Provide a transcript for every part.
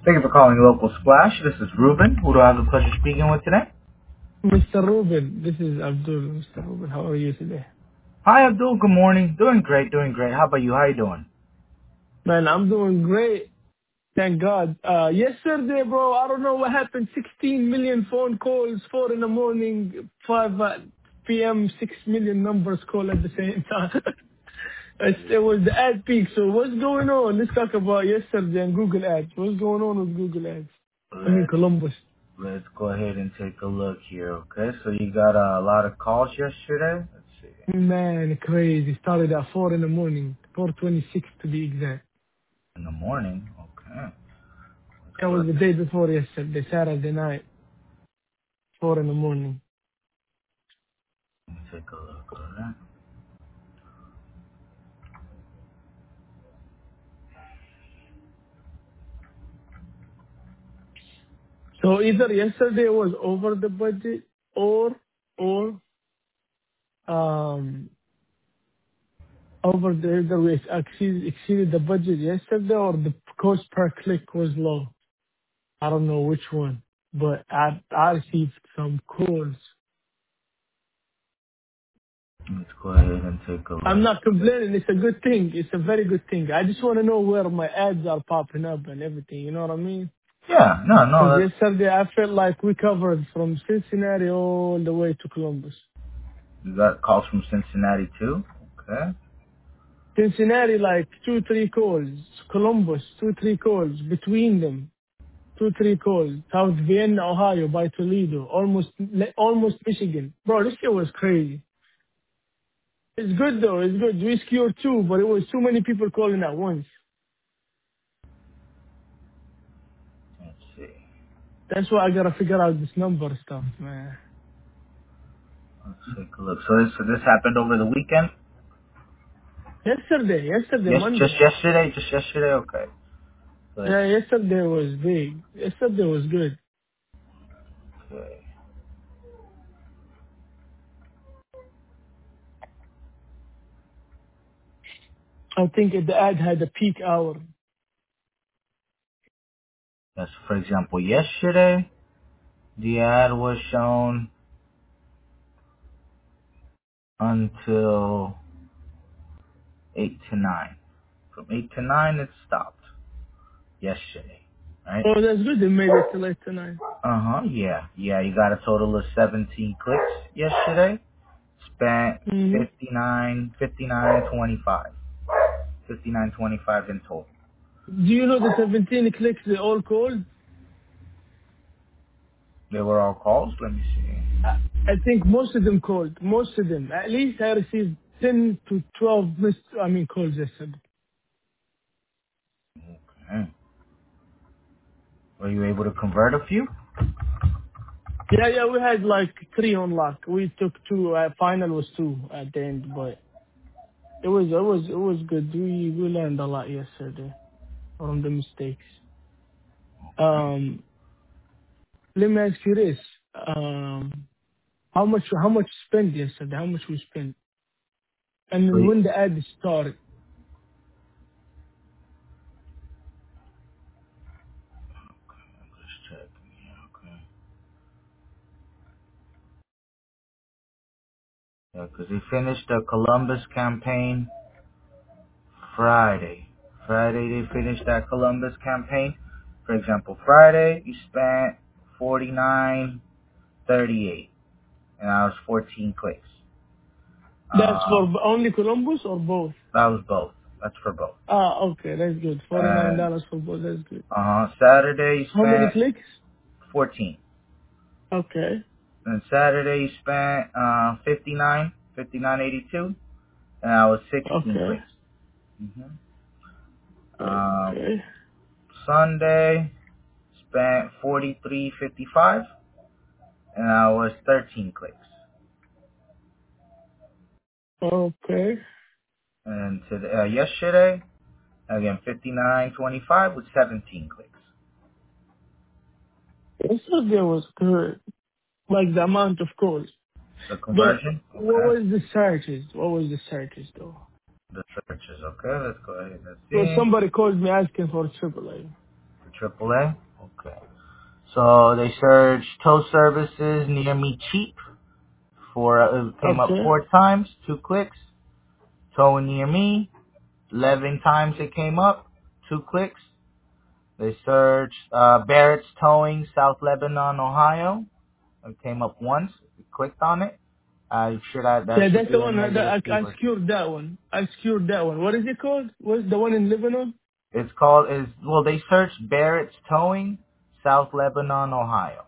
Thank you for calling Local Splash. This is Ruben. Who do I have the pleasure speaking with today? Mr. Ruben, this is Abdul. Mr. Ruben, how are you today? Hi, Abdul. Good morning. Doing great, doing great. How about you? How you doing? Man, I'm doing great. Thank God. Yesterday, bro, I don't know what happened. 16 million phone calls, 4 in the morning, 5 p.m., 6 million numbers call at the same time. It was the ad peak. So what's going on? Let's talk about yesterday and Google Ads. What's going on with Google Ads? I mean, Let's Columbus. let's go ahead and take a look here. Okay, so you got a lot of calls yesterday. Let's see. Man, crazy. Started at 4 in the morning, 4:26 to be exact. In the morning. Okay. Let's That go was ahead the day before yesterday, Saturday night. 4 in the morning. and take a look. Alright. So either yesterday was over the budget or um over the we exceeded the budget yesterday or the cost per click was low. I don't know which one, but I received some calls. Let's go ahead and take a I'm look. not complaining. It's a good thing. It's a very good thing. I just want to know where my ads are popping up and everything. You know what I mean? Yeah. No. No. Because That's yesterday I felt like we covered from Cincinnati all the way to Columbus. you got calls from Cincinnati too. Okay. Cincinnati, like 2, 3 calls. Columbus, 2, 3 calls between them. 2, 3 calls. South Vienna, Ohio, by Toledo, almost Michigan. Bro, this shit was crazy. It's good though. It's good. We secured 2, but it was too many people calling at once. Let's see. That's why I gotta figure out this number stuff, man. Let's take a look. So this happened over the weekend. Yesterday, Yes, just Monday. yesterday. Just yesterday. Okay. Let's Yeah, yesterday was big. Yesterday was good. okay. I think the ad had a peak hour. Yes, for example, yesterday the ad was shown until 8 to 9. From 8 to 9, it stopped yesterday. Right? Oh, that's good. They made it till late tonight. Yeah. Yeah. You got a total of 17 clicks yesterday. Spent Mm-hmm. 59.25. 59.25 in total. Do you know the 17 clicks they all called? They were all calls. Let me see. I I think most of them called. Most of them. At least I received 10 to 12 calls yesterday. Okay. Were you able to convert a few? Yeah, we had like 3 on lock. We took 2. Final was 2 at the end, but it was good. We learned a lot yesterday from the mistakes. Um, Let me ask you this. How much spent yesterday? How much we spent? And then Sweet. when the ad started. Just check. Yeah, okay. Yeah, because they finished the Columbus campaign Friday. Friday they finished that Columbus campaign. For example, Friday you spent 49.38, and that was 14 clicks. That's Uh, for only Columbus or both? that was both. That's for both. Okay, that's good. $49 And for both. That's good. Saturday you How many spent clicks? 14. Okay. And Saturday you spent 59.82, and that was 16 Okay. clicks. hmm Okay. Sunday spent 43.55, and that was 13 clicks. Okay. And yesterday, again 59.25 with 17 clicks. Yesterday was good. Like the amount of calls. The But conversion, what okay. was the searches? What was the searches though? The searches, okay. Let's go ahead and Well, see. somebody called me asking for AAA. AAA? Okay. So they searched tow services near me cheap for, it came up Okay. 4 times, 2 clicks. Towing near me, 11 times it came up, 2 clicks. They searched Barrett's Towing, South Lebanon, Ohio. It came up once. We clicked on it. That Yeah, should that's be the a one. negative I keyword. secured that one. I secured that one. What is it called? What's the one in Lebanon? It's called they searched Barrett's Towing, South Lebanon, Ohio.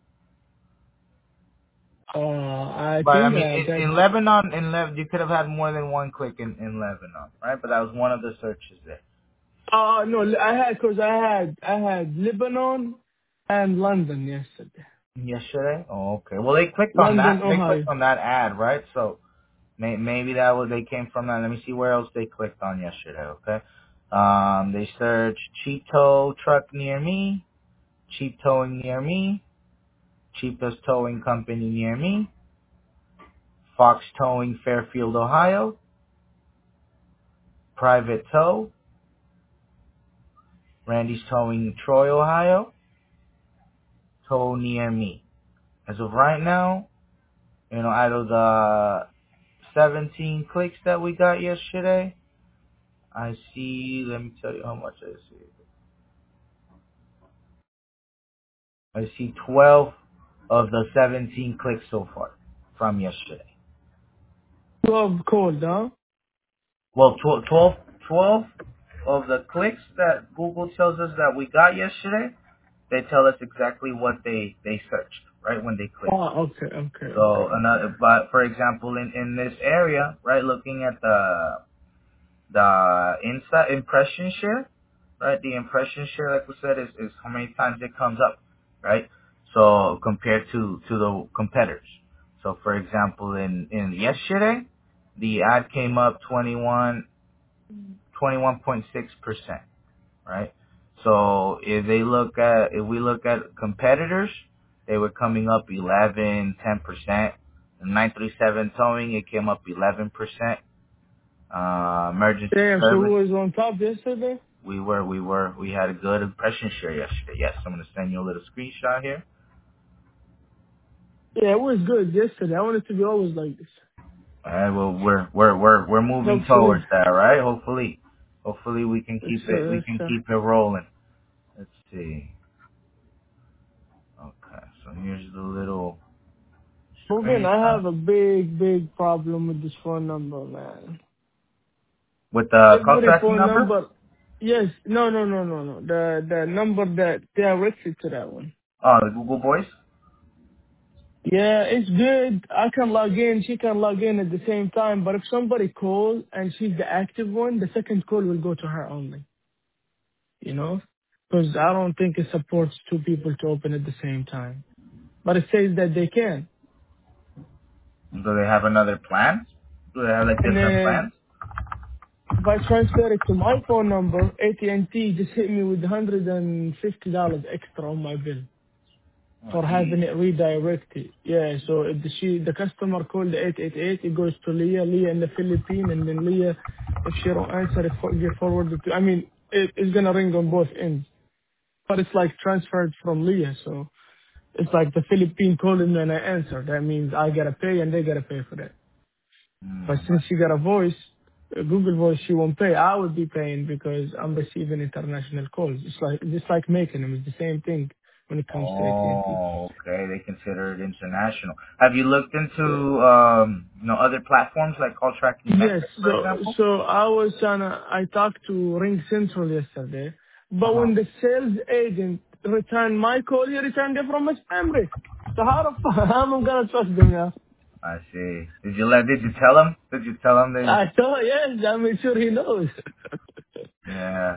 I But I think mean, I got. in Lebanon, you could have had more than one click in Lebanon, right? But that was one of the searches there. No, I had Lebanon and London yesterday. Yesterday? Oh, okay. Well, they clicked on London, that. They Ohio. clicked on that ad, right? So maybe that was they came from that. Let me see where else they clicked on yesterday. Okay. They searched cheap tow truck near me, cheap towing near me, cheapest towing company near me, Fox Towing Fairfield, Ohio, private tow, Randy's Towing Troy, Ohio, tow near me. As of right now, out of the 17 clicks that we got yesterday, I see, let me tell you how much I see. I see 12 of the 17 clicks so far from yesterday. 12 cold, huh? Well, 12 of the clicks that Google tells us that we got yesterday, they tell us exactly what they searched, right, when they clicked. Oh, okay, okay, So, okay. but for example, in this area, right, looking at the inside impression share, right? The impression share, like we said, is how many times it comes up, right? So compared to the competitors. So for example, in yesterday, the ad came up 21.6%, right? So if we look at competitors, they were coming up 11, 10%. In 937 towing, it came up 11%. Emergency Damn, so who service. was on top yesterday? We had a good impression share yesterday. Yes, I'm gonna send you a little screenshot here. Yeah, it was good yesterday. I want it to be always like this. All right, well, we're moving Hopefully. towards that, right? Hopefully we can Yes, keep it, sir. we Yes, can sir. keep it rolling. Let's see. Okay, so here's the little Moving, I screenshot have a big, big problem with this phone number, man. with the call Every tracking phone number. number. Yes. No, no, no, no, no. The number that directed to that one. Oh, the Google Voice. Yeah, it's good. I can log in. She can log in at the same time. But if somebody calls and she's the active one, the second call will go to her only. You know, because I don't think it supports two people to open at the same time. But it says that they can. Do they have another plan? Do they have like And different then plans? if I transfer it to my phone number, AT&T just hit me with $150 extra on my bill Oh, for geez. having it redirected. Yeah, so if the customer called the 888, it goes to Leah in the Philippines, and then Leah, if she don't answer, get forwarded to. I mean, it's gonna ring on both ends, but it's like transferred from Leah, so it's like the Philippine calling me and I answer. That means I gotta pay and they gotta pay for that. But Hmm. since she got a voice, a Google Voice, she won't pay. I would be paying because I'm receiving international calls. It's like just like making them. It's the same thing when it comes to AT&T. Oh, okay. They consider it international. Have you looked Yeah. into other platforms like call tracking Yes. metrics, for example? I talked to Ring Central yesterday, Uh but huh. when the sales agent returned my call, he returned it from a spam risk. So how the fuck how am I gonna trust them now? I see. Did you tell him? Did you tell him that? I thought yes, I made sure he knows. Yeah.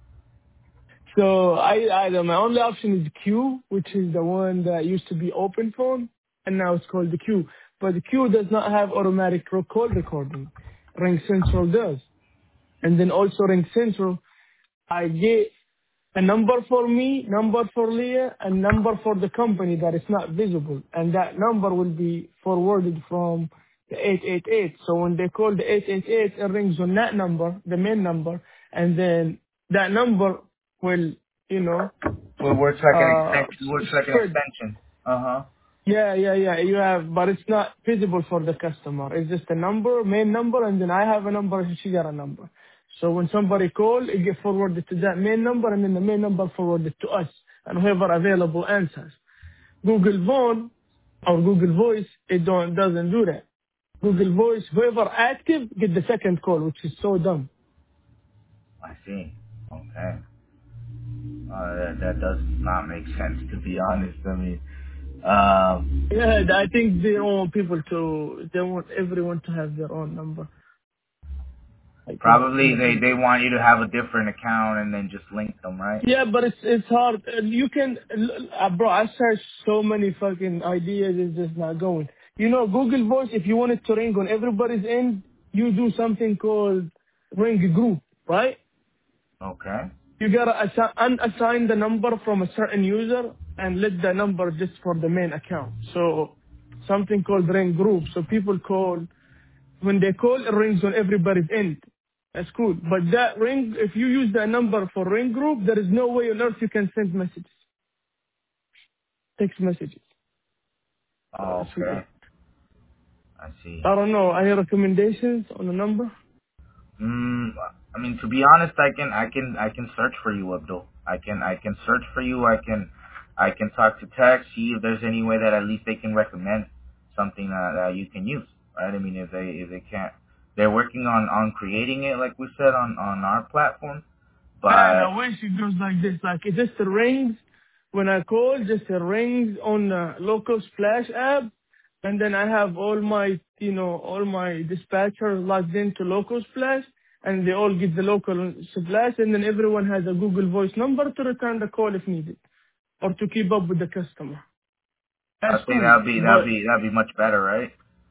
My only option is Q, which is the one that used to be open phone, and now it's called the Q. But the Q does not have automatic call recording. Ring Central does. And then also Ring Central, I get a number for me, number for Leah, and number for the company that is not visible. And that number will be forwarded from the 888. So when they call the 888, it rings on that number, the main number, and then that number will, you know, Well, it works like an extension. It works like an spread. extension. Uh huh. Yeah. You have, but it's not visible for the customer. It's just a number, main number, and then I have a number and she got a number. So when somebody call, it get forwarded to that main number, and then the main number forwarded to us, and whoever available answers. Google Phone or Google Voice, it doesn't do that. Google Voice, whoever active get the second call, which is so dumb. I see. Okay. That does not make sense, to be honest. I mean, Yeah, I think they don't want people to, they want everyone to have their own number. Like probably they want you to have a different account and then just link them, right? yeah, but it's hard. You can, bro, I searched so many fucking ideas, it's just not going. You know, Google Voice, if you want it to ring on everybody's end, you do something called ring group, right? Okay. You gotta unassign the number from a certain user and let the number just for the main account. So something called ring group. So people call, when they call, it rings on everybody's end. That's cool. But that ring, if you use that number for ring group, there is no way on earth you can send messages, text messages. So Oh, it's weird. okay. I see. I don't know. Any recommendations on the number? Mm, I mean, to be honest, I can search for you, Abdul. I can search for you. I can talk to tech, see if there's any way that at least they can recommend something that you can use, right? I mean, if they can't, they're working on creating it, like we said on our platform, Man, but I wish it goes like this. Like it just rings when I call, just rings on local splash app, and then I have all my, all my dispatchers logged into local splash, and they all get the local splash, and then everyone has a Google Voice number to return the call if needed, or to keep up with the customer. I That's think cool, but that'd be much better, right?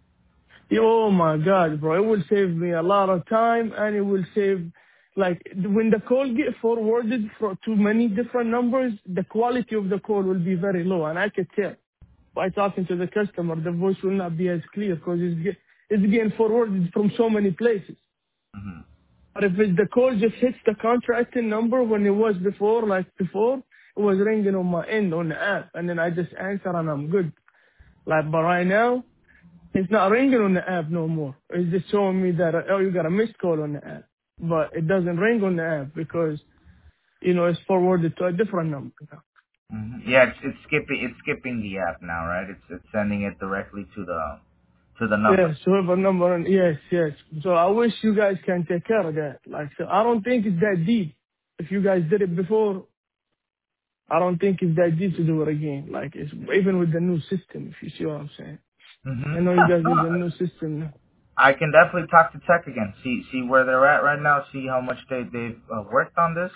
oh my God, bro. It will save me a lot of time and it will save, like, when the call get forwarded for too many different numbers, the quality of the call will be very low. And I could tell by talking to the customer, the voice will not be as clear because it's getting forwarded from so many places. Hmm. But if the call just hits the contracting number when it was before, like before, it was ringing on my end on the app and then I just answer and I'm good. Like, but right now, it's not ringing on the app no more. It's just showing me that, oh, you got a missed call on the app. But it doesn't ring on the app because, it's forwarded to a different number now. Hmm. Yeah, it's skipping the app now, right? It's sending it directly to the number. Yes, whoever number, yes. So I wish you guys can take care of that. Like, so I don't think it's that deep. If you guys did it before, I don't think it's that deep to do it again. Like, it's even with the new system, if you see what I'm saying. Hmm. I know you guys use a new system now. I can definitely talk to tech again. See where they're at right now. See how much they've worked on this.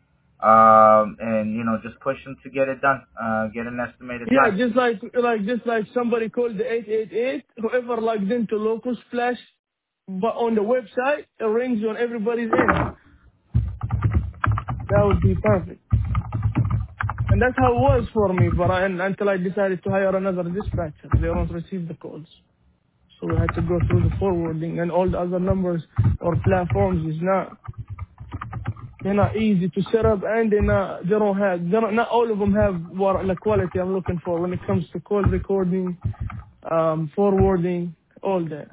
And just push them to get it done. Get an estimated Yeah, time. just like somebody called the 888, whoever logged into local splash, but on the website, it rings on everybody's end. That would be perfect. And that's how it was for me, but until I decided to hire another dispatcher. They don't receive the calls. So we had to go through the forwarding and all the other numbers or platforms they're not easy to set up and not all of them have what the quality I'm looking for when it comes to call recording, forwarding, all that.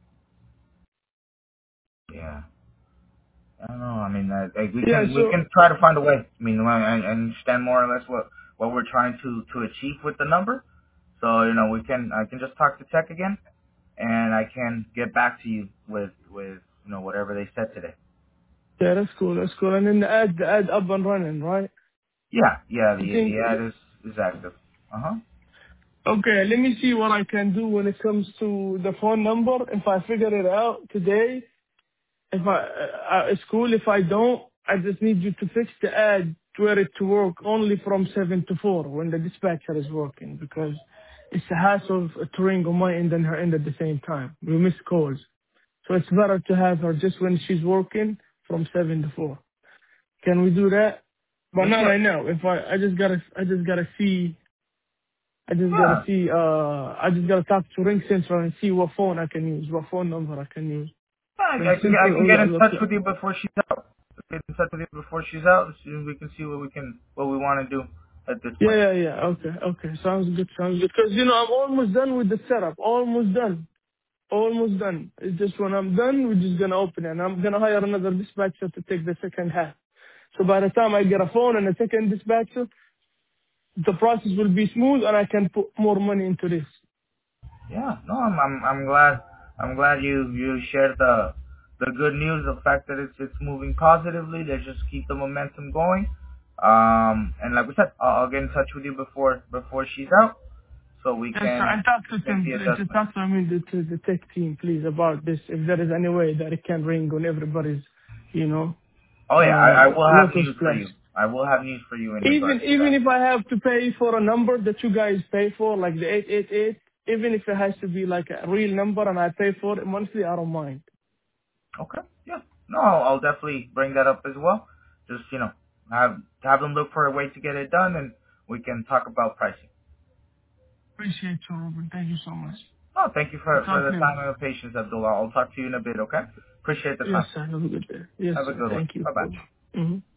Yeah. I don't know. I mean, we Yeah, can we so can try to find a way. I mean, I understand more or less what we're trying to achieve with the number. So I can just talk to tech again, and I can get back to you with whatever they said today. yeah, that's cool, that's cool. And then the ad up and running, right? Yeah. I The think ad is active. Uh huh. okay, let me see what I can do when it comes to the phone number. If I figure it out today, if it's cool. If I don't, I just need you to fix the ad to where it to work only from 7 to 4 when the dispatcher is working because it's a hassle to ring on my end and her end at the same time. We miss calls. So it's better to have her just when she's working from 7 to 4. Can we do that? But We not can. right now. If I just gotta see, Yeah. I just gotta talk to Ring Central and see what phone I can use, what phone number I can use. Ring I can Central I can or get the in other touch with you before she's out. get in touch with you before she's out. So we can see what we want to do at this point. Yeah. Okay. Sounds good. Because, I'm almost done with the setup. Almost done. Almost done. It's just when I'm done, we're just going to open it. And I'm going to hire another dispatcher to take the second half. So by the time I get a phone and a second dispatcher, the process will be smooth and I can put more money into this. Yeah, no, I'm glad you shared the good news, the fact that it's moving positively. Let's just keep the momentum going. And like we said, I'll get in touch with you before she's out, so we Yes, sir. can And talk to make Tim. the Just adjustment. talk to him, the tech team, please, about this. If there is any way that it can ring on everybody's, you know, Oh yeah, I will have Lotus news for Plus. you. I will have news for you in regards to Even that. if I have to pay for a number that you guys pay for, like the 888, even if it has to be like a real number and I pay for it monthly, I don't mind. Okay, yeah, no, I'll definitely bring that up as well. Just have them look for a way to get it done, and we can talk about pricing. Appreciate you, Ruben. Thank you so much. Oh, thank you I'll for talk the to time you. and the patience, Abdullah. I'll talk to you in a bit, okay? Appreciate the Yes, time. sir. Have a good day. Yes, Have a sir. good one. Thank you. Bye-bye. Mm-hmm.